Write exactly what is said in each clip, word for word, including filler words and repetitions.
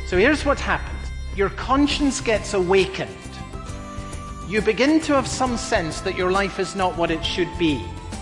So here's what happens. Your conscience gets awakened. You begin to have some sense that your life is not what it should be.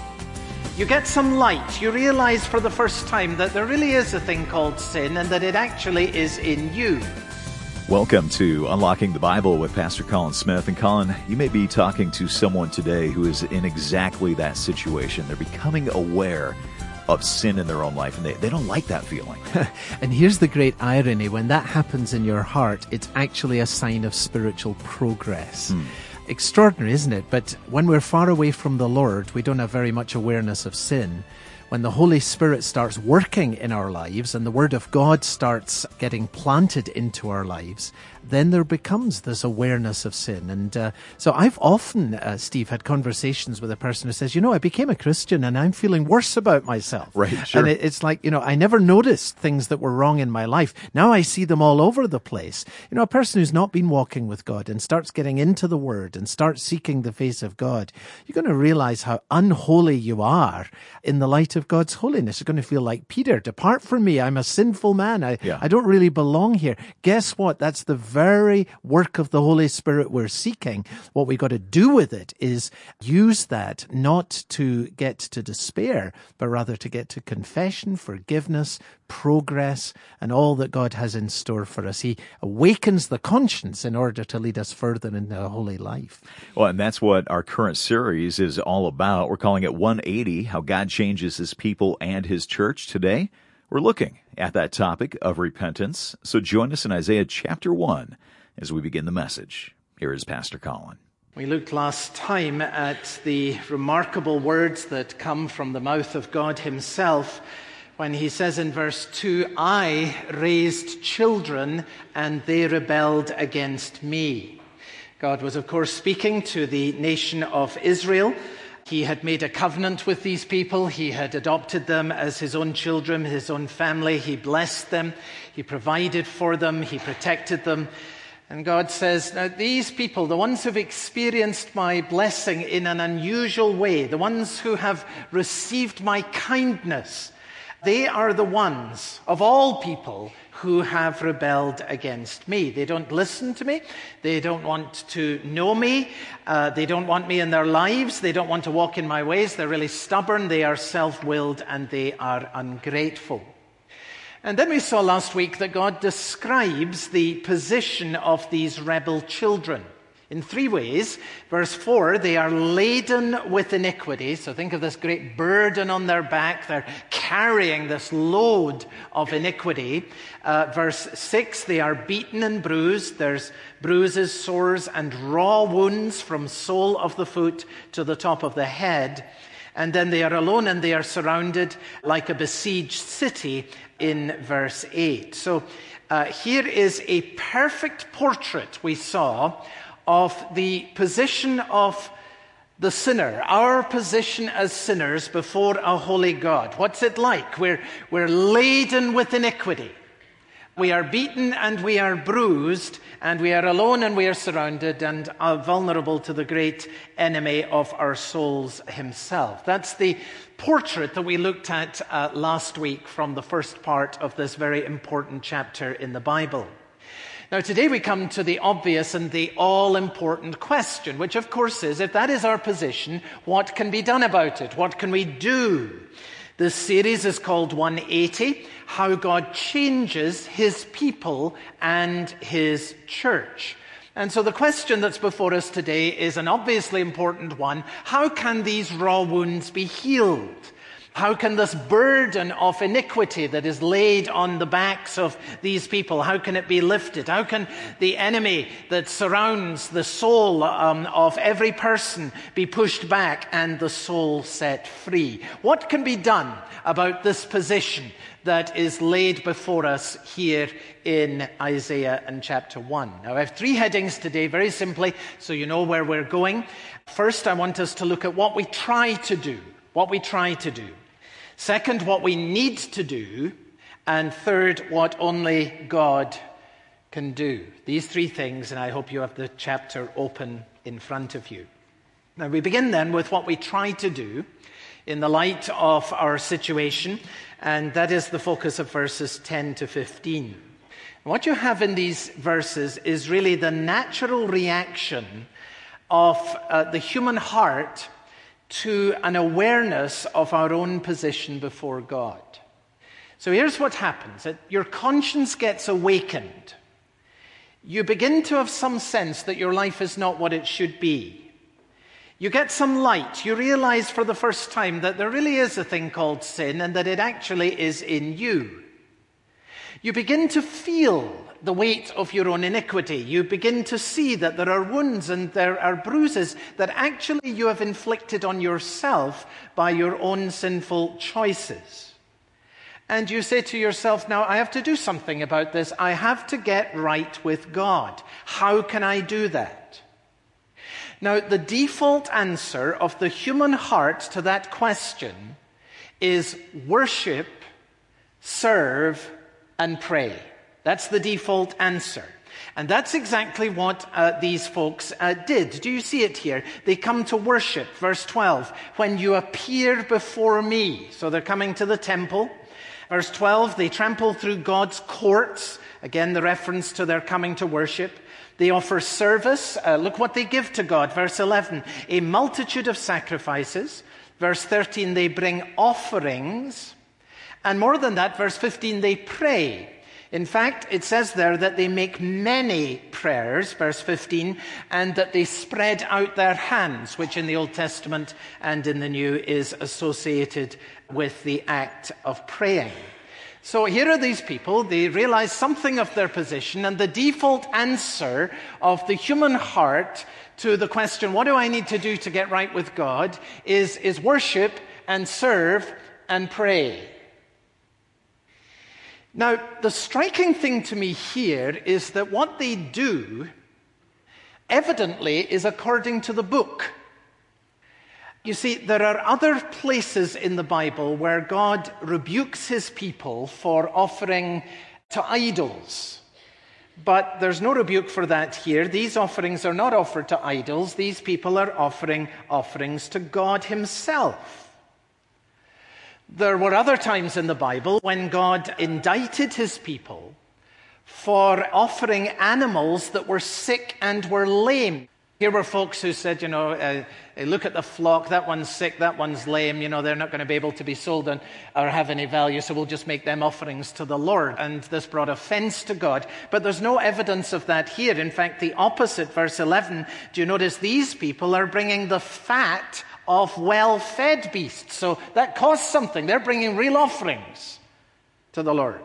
You get some light. You realize for the first time that there really is a thing called sin and that it actually is in you. Welcome to Unlocking the Bible with Pastor Colin Smith. And Colin, you may be talking to someone today who is in exactly that situation. They're becoming aware of sin in their own life, and they, they don't like that feeling. And here's the great irony. When that happens in your heart, it's actually a sign of spiritual progress. Hmm. Extraordinary, isn't it? But when we're far away from the Lord, we don't have very much awareness of sin. When the Holy Spirit starts working in our lives and the Word of God starts getting planted into our lives, then there becomes this awareness of sin. And uh, so I've often, uh, Steve, had conversations with a person who says, you know, I became a Christian and I'm feeling worse about myself. Right, sure. And it, it's like, you know, I never noticed things that were wrong in my life. Now I see them all over the place. You know, a person who's not been walking with God and starts getting into the Word and starts seeking the face of God, you're going to realize how unholy you are in the light of God's holiness. You're going to feel like Peter, depart from me. I'm a sinful man. I, yeah. I don't really belong here. Guess what? That's the very work of the Holy Spirit we're seeking. What we got to do with it is use that not to get to despair, but rather to get to confession, forgiveness, progress, and all that God has in store for us. He awakens the conscience in order to lead us further into a holy life. Well, and that's what our current series is all about. We're calling it one eighty, How God Changes His People and His Church. Today, we're looking at that topic of repentance. So join us in Isaiah chapter one as we begin the message. Here is Pastor Colin. We looked last time at the remarkable words that come from the mouth of God Himself when He says in verse two, I raised children and they rebelled against me. God was, of course, speaking to the nation of Israel. He had made a covenant with these people. He had adopted them as His own children, His own family. He blessed them. He provided for them. He protected them. And God says, now these people, the ones who've experienced my blessing in an unusual way, the ones who have received my kindness, they are the ones of all people who have rebelled against me. They don't listen to me. They don't want to know me. Uh, they don't want me in their lives. They don't want to walk in my ways. They're really stubborn. They are self-willed and they are ungrateful. And then we saw last week that God describes the position of these rebel children in three ways. Verse four, they are laden with iniquity. So think of this great burden on their back. They're carrying this load of iniquity. Uh, verse six, they are beaten and bruised. There's bruises, sores, and raw wounds from sole of the foot to the top of the head. And then they are alone and they are surrounded like a besieged city in verse eight. So uh, here is a perfect portrait we saw of the position of the sinner, our position as sinners before a holy God. What's it like? We're, we're laden with iniquity. We are beaten and we are bruised, and we are alone and we are surrounded and are vulnerable to the great enemy of our souls himself. That's the portrait that we looked at uh, last week from the first part of this very important chapter in the Bible. Now, today we come to the obvious and the all-important question, which of course is, if that is our position, what can be done about it? What can we do? This series is called one eighty, How God Changes His People and His Church. And so the question that's before us today is an obviously important one. How can these raw wounds be healed? How can this burden of iniquity that is laid on the backs of these people, how can it be lifted? How can the enemy that surrounds the soul um, of every person be pushed back and the soul set free? What can be done about this position that is laid before us here in Isaiah and chapter one? Now, I have three headings today, very simply, so you know where we're going. First, I want us to look at what we try to do, what we try to do. Second, what we need to do. And third, what only God can do. These three things, and I hope you have the chapter open in front of you. Now, we begin then with what we try to do in the light of our situation, and that is the focus of verses ten to fifteen. What you have in these verses is really the natural reaction of uh, the human heart to an awareness of our own position before God. So here's what happens. Your conscience gets awakened. You begin to have some sense that your life is not what it should be. You get some light. You realize for the first time that there really is a thing called sin and that it actually is in you. You begin to feel the weight of your own iniquity. You begin to see that there are wounds and there are bruises that actually you have inflicted on yourself by your own sinful choices. And you say to yourself, now I have to do something about this. I have to get right with God. How can I do that? Now, the default answer of the human heart to that question is worship, serve, and pray. That's the default answer. And that's exactly what uh, these folks uh, did. Do you see it here? They come to worship. Verse twelve, when you appear before me. So they're coming to the temple. Verse twelve, they trample through God's courts. Again, the reference to their coming to worship. They offer service. Uh, look what they give to God. Verse eleven, a multitude of sacrifices. Verse thirteen, they bring offerings. And more than that, verse fifteen, they pray. In fact, it says there that they make many prayers, verse fifteen, and that they spread out their hands, which in the Old Testament and in the New is associated with the act of praying. So here are these people, they realize something of their position, and the default answer of the human heart to the question, what do I need to do to get right with God, is, is worship and serve and pray. Now, the striking thing to me here is that what they do evidently is according to the book. You see, there are other places in the Bible where God rebukes his people for offering to idols. But there's no rebuke for that here. These offerings are not offered to idols. These people are offering offerings to God himself. There were other times in the Bible when God indicted his people for offering animals that were sick and were lame. Here were folks who said, you know, uh, look at the flock, that one's sick, that one's lame, you know, they're not going to be able to be sold on, or have any value, so we'll just make them offerings to the Lord. And this brought offense to God. But there's no evidence of that here. In fact, the opposite, verse eleven, do you notice these people are bringing the fat of well-fed beasts. So that costs something. They're bringing real offerings to the Lord.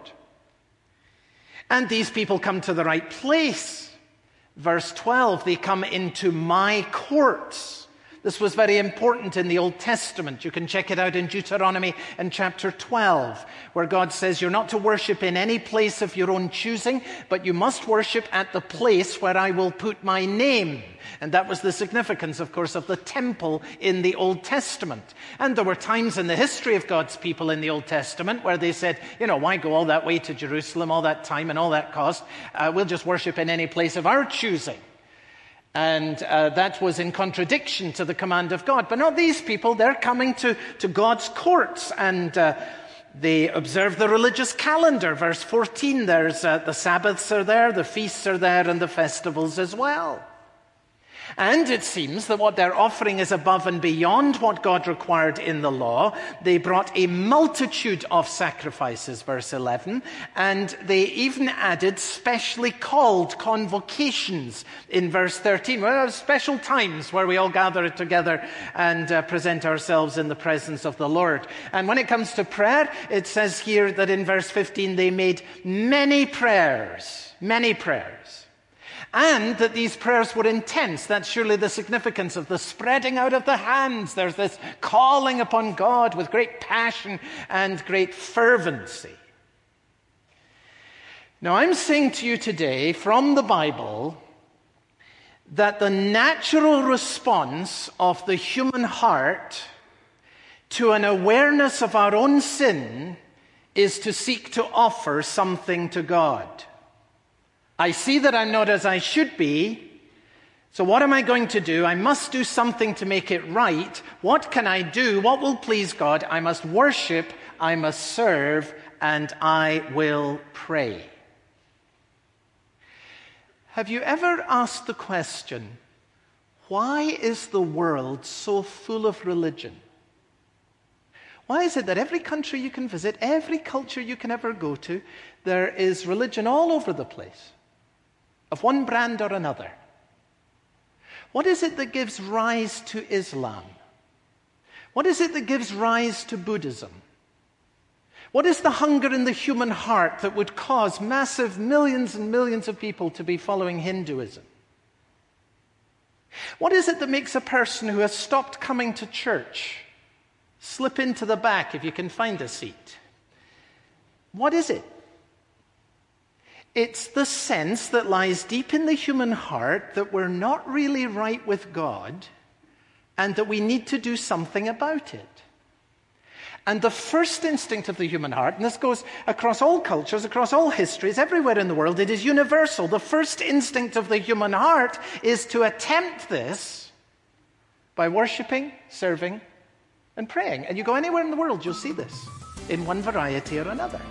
And these people come to the right place. Verse twelve, they come into my courts. This was very important in the Old Testament. You can check it out in Deuteronomy in chapter twelve, where God says you're not to worship in any place of your own choosing, but you must worship at the place where I will put my name. And that was the significance, of course, of the temple in the Old Testament. And there were times in the history of God's people in the Old Testament where they said, you know, why go all that way to Jerusalem, all that time and all that cost? Uh, we'll just worship in any place of our choosing. And uh, that was in contradiction to the command of God. But not these people. They're coming to, to God's courts, and uh, they observe the religious calendar. Verse fourteen, there's uh, the Sabbaths are there, the feasts are there, and the festivals as well. And it seems that what they're offering is above and beyond what God required in the law. They brought a multitude of sacrifices, verse eleven, and they even added specially called convocations in verse thirteen. Well, there are special times where we all gather together and uh, present ourselves in the presence of the Lord. And when it comes to prayer, it says here that in verse fifteen they made many prayers, many prayers. And that these prayers were intense. That's surely the significance of the spreading out of the hands. There's this calling upon God with great passion and great fervency. Now, I'm saying to you today from the Bible that the natural response of the human heart to an awareness of our own sin is to seek to offer something to God. I see that I'm not as I should be, so what am I going to do? I must do something to make it right. What can I do? What will please God? I must worship, I must serve, and I will pray. Have you ever asked the question, why is the world so full of religion? Why is it that every country you can visit, every culture you can ever go to, there is religion all over the place, of one brand or another? What is it that gives rise to Islam? What is it that gives rise to Buddhism? What is the hunger in the human heart that would cause massive millions and millions of people to be following Hinduism? What is it that makes a person who has stopped coming to church slip into the back if you can find a seat? What is it? It's the sense that lies deep in the human heart that we're not really right with God and that we need to do something about it. And the first instinct of the human heart, and this goes across all cultures, across all histories, everywhere in the world, it is universal. The first instinct of the human heart is to attempt this by worshipping, serving, and praying. And you go anywhere in the world, you'll see this in one variety or another.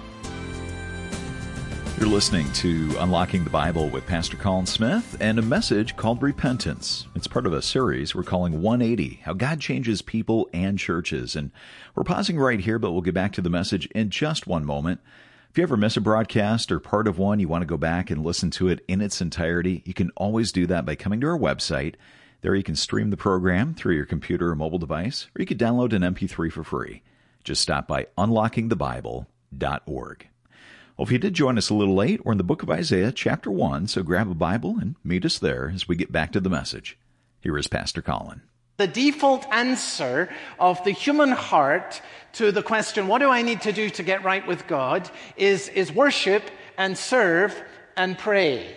You're listening to Unlocking the Bible with Pastor Colin Smith and a message called Repentance. It's part of a series we're calling one eighty, How God Changes People and Churches. And we're pausing right here, but we'll get back to the message in just one moment. If you ever miss a broadcast or part of one, you want to go back and listen to it in its entirety, you can always do that by coming to our website. There you can stream the program through your computer or mobile device, or you can download an M P three for free. Just stop by unlocking the bible dot org. Well, if you did join us a little late, we're in the book of Isaiah, chapter one, so grab a Bible and meet us there as we get back to the message. Here is Pastor Colin. The default answer of the human heart to the question, what do I need to do to get right with God, is, is worship and serve and pray.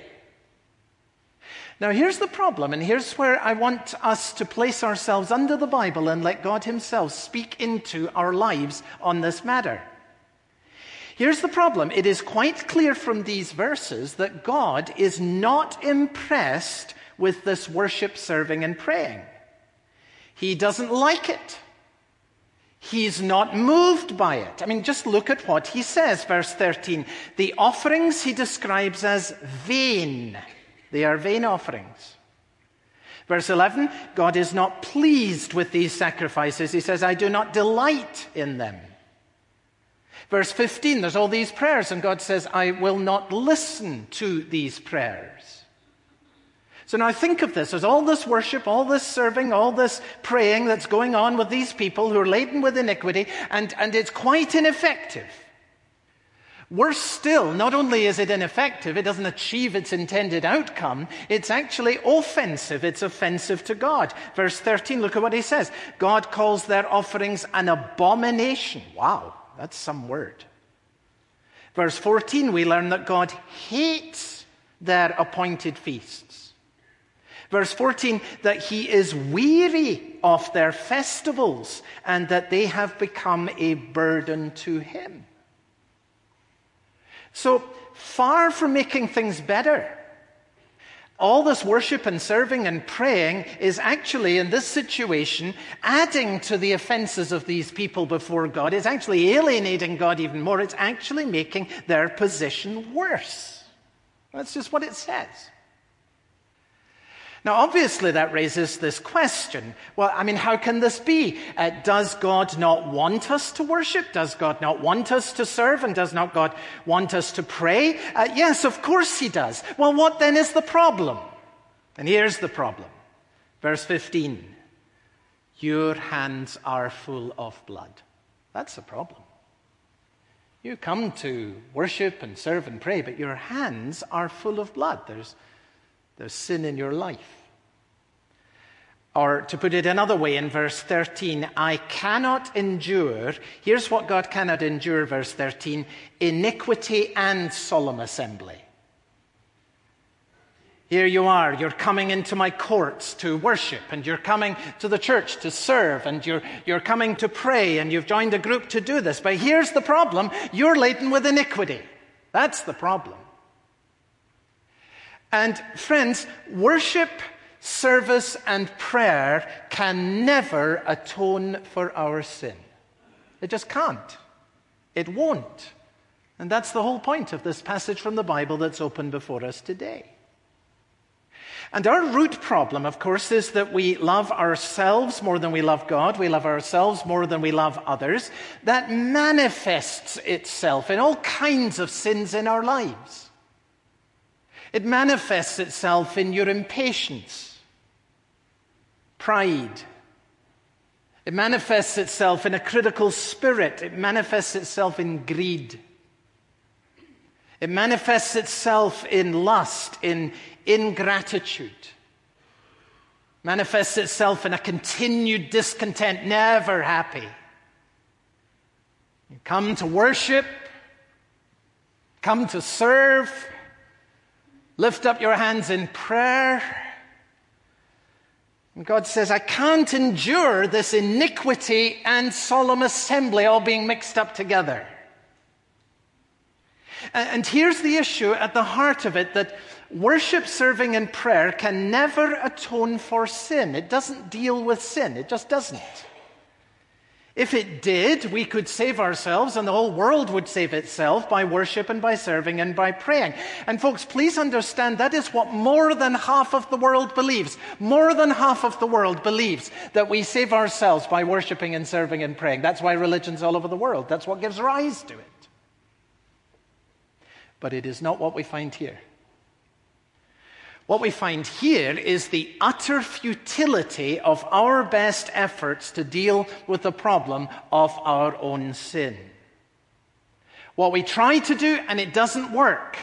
Now, here's the problem, and here's where I want us to place ourselves under the Bible and let God himself speak into our lives on this matter. Here's the problem. It is quite clear from these verses that God is not impressed with this worship, serving, and praying. He doesn't like it. He's not moved by it. I mean, just look at what he says, verse thirteen. The offerings he describes as vain. They are vain offerings. Verse eleven, God is not pleased with these sacrifices. He says, I do not delight in them. Verse fifteen, there's all these prayers, and God says, I will not listen to these prayers. So now think of this. There's all this worship, all this serving, all this praying that's going on with these people who are laden with iniquity, and, and it's quite ineffective. Worse still, not only is it ineffective, it doesn't achieve its intended outcome, it's actually offensive. It's offensive to God. Verse thirteen, look at what he says. God calls their offerings an abomination. Wow. That's some word. Verse fourteen, we learn that God hates their appointed feasts. Verse fourteen, that he is weary of their festivals and that they have become a burden to him. So, far from making things better, all this worship and serving and praying is actually, in this situation, adding to the offenses of these people before God. It's actually alienating God even more. It's actually making their position worse. That's just what it says. Now, obviously, that raises this question. Well, I mean, how can this be? Uh, does God not want us to worship? Does God not want us to serve? And does not God want us to pray? Uh, yes, of course he does. Well, what then is the problem? And here's the problem. Verse fifteen. Your hands are full of blood. That's the problem. You come to worship and serve and pray, but your hands are full of blood. There's There's sin in your life. Or to put it another way, in verse thirteen, I cannot endure, here's what God cannot endure, verse thirteen, iniquity and solemn assembly. Here you are, you're coming into my courts to worship, and you're coming to the church to serve, and you're, you're coming to pray, and you've joined a group to do this. But here's the problem, you're laden with iniquity. That's the problem. And friends, worship, service, and prayer can never atone for our sin. It just can't. It won't. And that's the whole point of this passage from the Bible that's open before us today. And our root problem, of course, is that we love ourselves more than we love God. We love ourselves more than we love others. That manifests itself in all kinds of sins in our lives. It manifests itself in your impatience, pride. It manifests itself in a critical spirit. It manifests itself in greed. It manifests itself in lust, in ingratitude. Manifests itself in a continued discontent, never happy. You come to worship, come to serve, lift up your hands in prayer. And God says, I can't endure this iniquity and solemn assembly all being mixed up together. And here's the issue at the heart of it, that worship, serving, and prayer can never atone for sin. It doesn't deal with sin. It just doesn't. If it did, we could save ourselves and the whole world would save itself by worship and by serving and by praying. And folks, please understand that is what more than half of the world believes. More than half of the world believes that we save ourselves by worshiping and serving and praying. That's why religion's all over the world. That's what gives rise to it. But it is not what we find here. What we find here is the utter futility of our best efforts to deal with the problem of our own sin. What we try to do, and it doesn't work.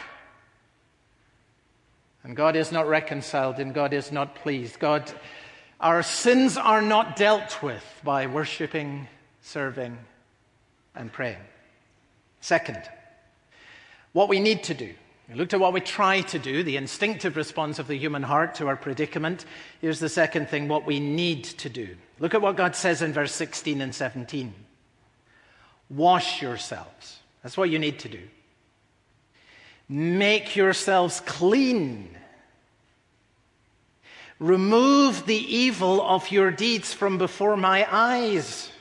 And God is not reconciled, and God is not pleased. God, our sins are not dealt with by worshiping, serving, and praying. Second, what we need to do. We looked at what we try to do, the instinctive response of the human heart to our predicament. Here's the second thing, what we need to do. Look at what God says in verse sixteen and seventeen. Wash yourselves. That's what you need to do. Make yourselves clean. Remove the evil of your deeds from before my eyes.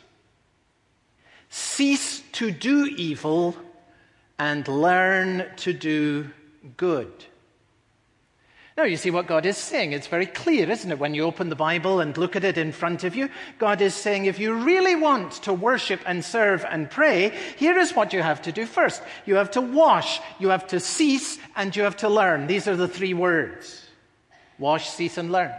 Cease to do evil and learn to do good. Now, you see what God is saying. It's very clear, isn't it? When you open the Bible and look at it in front of you, God is saying, if you really want to worship and serve and pray, here is what you have to do first. You have to wash, you have to cease, and you have to learn. These are the three words. Wash, cease, and learn.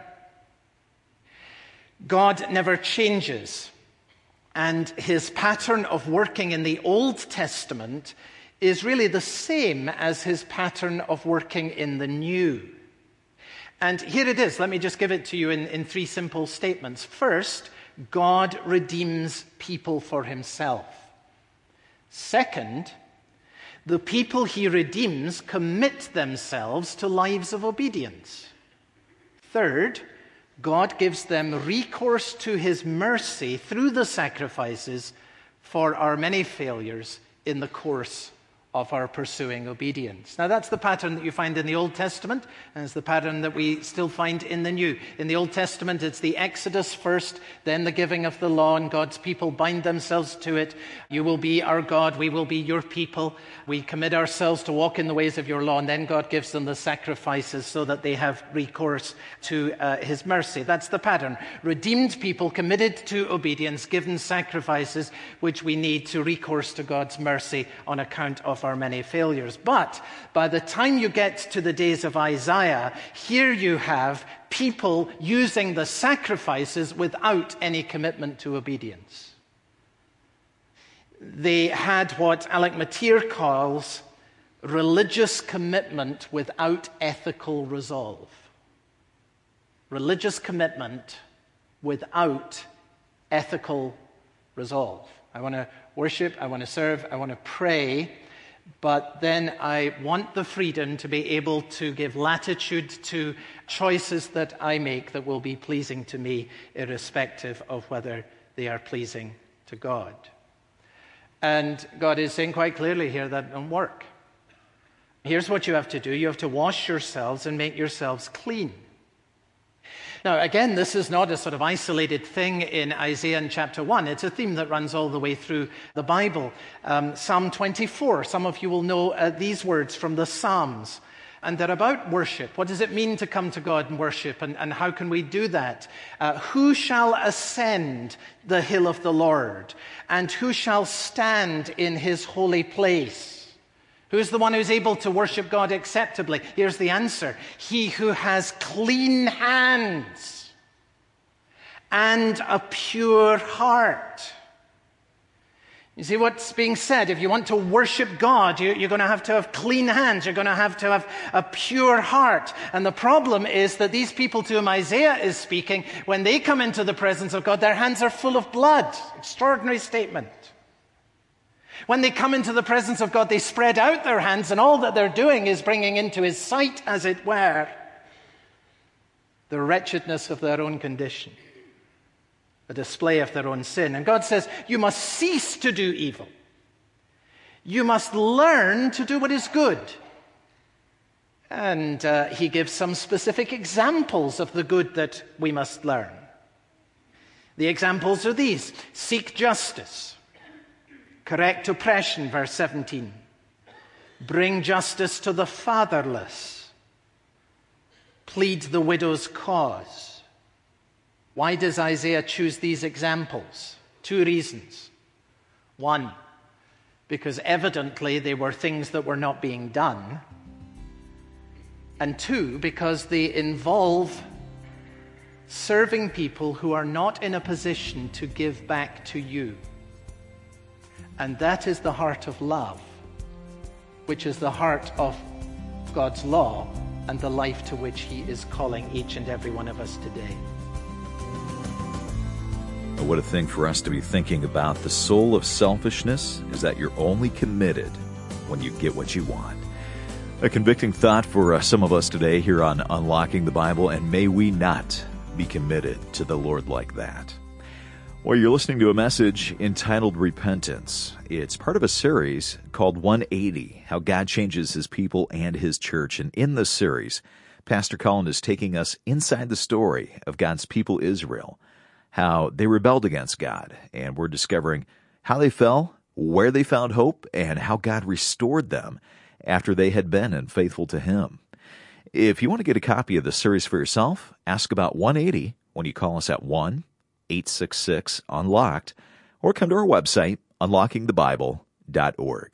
God never changes. And his pattern of working in the Old Testament is really the same as his pattern of working in the New. And here it is. Let me just give it to you in, in three simple statements. First, God redeems people for himself. Second, the people he redeems commit themselves to lives of obedience. Third, God gives them recourse to his mercy through the sacrifices for our many failures in the course of our pursuing obedience. Now, that's the pattern that you find in the Old Testament, and it's the pattern that we still find in the New. In the Old Testament, it's the Exodus first, then the giving of the law, and God's people bind themselves to it. You will be our God, we will be your people. We commit ourselves to walk in the ways of your law, and then God gives them the sacrifices so that they have recourse to uh, his mercy. That's the pattern. Redeemed people committed to obedience, given sacrifices which we need to recourse to God's mercy on account of our many failures. But by the time you get to the days of Isaiah, here you have people using the sacrifices without any commitment to obedience. They had what Alec Motyer calls religious commitment without ethical resolve. Religious commitment without ethical resolve. I want to worship, I want to serve, I want to pray, but then I want the freedom to be able to give latitude to choices that I make that will be pleasing to me, irrespective of whether they are pleasing to God. And God is saying quite clearly here that don't work. Here's what you have to do. You have to wash yourselves and make yourselves clean. Now, again, this is not a sort of isolated thing in Isaiah in chapter one. It's a theme that runs all the way through the Bible. Um, Psalm twenty-four, some of you will know uh, these words from the Psalms. And they're about worship. What does it mean to come to God and worship, and, and how can we do that? Uh, who shall ascend the hill of the Lord, and who shall stand in his holy place? Who's the one who's able to worship God acceptably? Here's the answer. He who has clean hands and a pure heart. You see what's being said? If you want to worship God, you, you're going to have to have clean hands. You're going to have to have a pure heart. And the problem is that these people to whom Isaiah is speaking, when they come into the presence of God, their hands are full of blood. Extraordinary statement. When they come into the presence of God, they spread out their hands, and all that they're doing is bringing into his sight, as it were, the wretchedness of their own condition, a display of their own sin. And God says, you must cease to do evil. You must learn to do what is good. And uh, he gives some specific examples of the good that we must learn. The examples are these: seek justice, correct oppression, verse seventeen, bring justice to the fatherless, plead the widow's cause. Why does Isaiah choose these examples? Two reasons. One, because evidently they were things that were not being done. And two, because they involve serving people who are not in a position to give back to you. And that is the heart of love, which is the heart of God's law and the life to which he is calling each and every one of us today. What a thing for us to be thinking about. The soul of selfishness is that you're only committed when you get what you want. A convicting thought for uh, some of us today here on Unlocking the Bible, and may we not be committed to the Lord like that. Well, you're listening to a message entitled Repentance. It's part of a series called one eighty, How God Changes His People and His Church. And in this series, Pastor Colin is taking us inside the story of God's people Israel, how they rebelled against God, and we're discovering how they fell, where they found hope, and how God restored them after they had been unfaithful to Him. If you want to get a copy of the series for yourself, ask about one eighty when you call us at one eight six six unlocked, or come to our website, unlocking the bible dot org.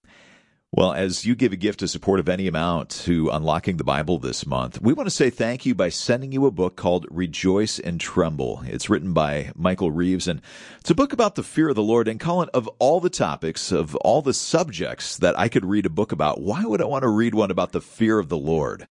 Well, as you give a gift to support of any amount to Unlocking the Bible this month, we want to say thank you by sending you a book called Rejoice and Tremble. It's written by Michael Reeves, and it's a book about the fear of the Lord. And Colin, of all the topics, of all the subjects that I could read a book about, why would I want to read one about the fear of the Lord?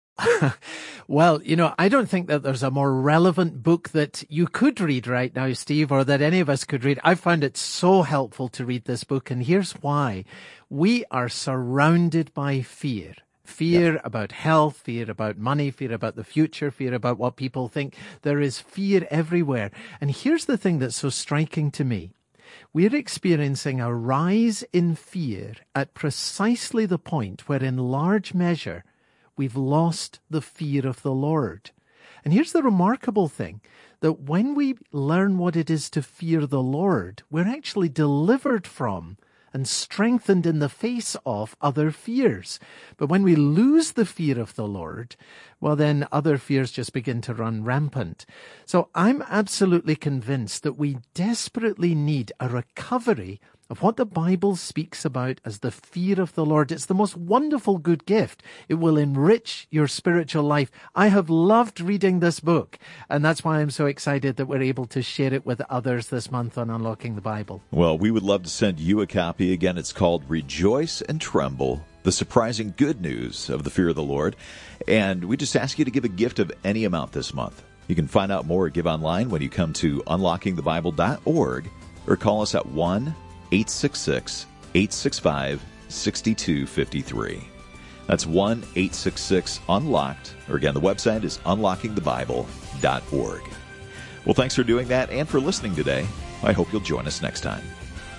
Well, you know, I don't think that there's a more relevant book that you could read right now, Steve, or that any of us could read. I found it so helpful to read this book, and here's why. We are surrounded by fear. Fear yeah. about health, fear about money, fear about the future, fear about what people think. There is fear everywhere. And here's the thing that's so striking to me. We're experiencing a rise in fear at precisely the point where, in large measure, we've lost the fear of the Lord. And here's the remarkable thing, that when we learn what it is to fear the Lord, we're actually delivered from and strengthened in the face of other fears. But when we lose the fear of the Lord, well, then other fears just begin to run rampant. So I'm absolutely convinced that we desperately need a recovery of what the Bible speaks about as the fear of the Lord. It's the most wonderful good gift. It will enrich your spiritual life. I have loved reading this book, and that's why I'm so excited that we're able to share it with others this month on Unlocking the Bible. Well, we would love to send you a copy. Again, it's called Rejoice and Tremble, the surprising good news of the fear of the Lord. And we just ask you to give a gift of any amount this month. You can find out more or give online when you come to unlocking the bible dot org or call us at one eight six six, eight six five, six two five three. That's one eight six six unlocked, or again, the website is unlocking the bible dot org. Well, thanks for doing that and for listening today. I hope you'll join us next time.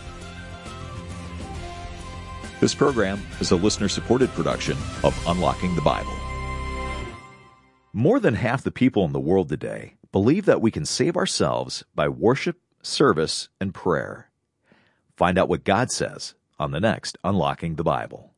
This program is a listener-supported production of Unlocking the Bible. More than half the people in the world today believe that we can save ourselves by worship, service, and prayer. Find out what God says on the next Unlocking the Bible.